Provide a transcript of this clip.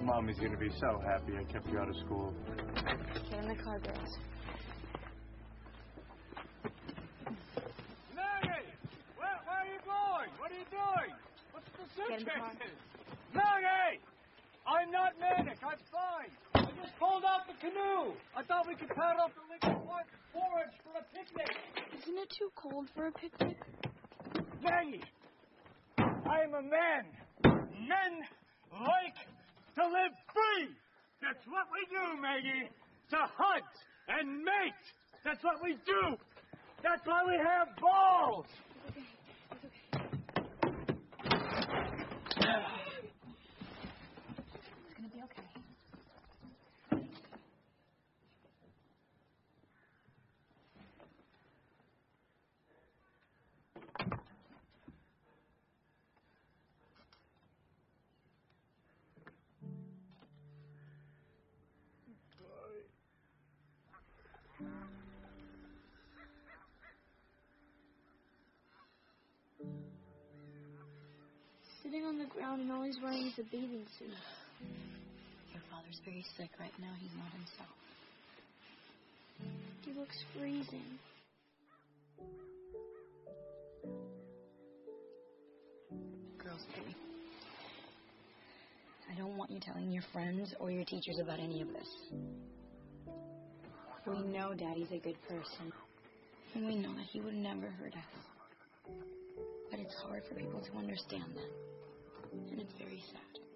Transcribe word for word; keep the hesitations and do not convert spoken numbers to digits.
Mommy's gonna be so happy I kept you out of school. Get in the car, girls. Maggie! Where, where are you going? What are you doing? What's the suitcase? Get in the car. Maggie! I'm not manic. I'm fine. I just pulled out the canoe. I thought we could paddle up the Lincoln Park forage for a picnic. Isn't it too cold for a picnic? Maggie, I am a man. Men like to live free. That's what we do, Maggie. To hunt and mate. That's what we do. That's why we have balls. It's okay. It's gonna be okay. Sitting on the ground and all he's wearing is a bathing suit. Your father's very sick right now. He's not himself. He looks freezing. Girls, look at me. I don't want you telling your friends or your teachers about any of this. We know Daddy's a good person. And we know that he would never hurt us. But it's hard for people to understand that. And it's very sad.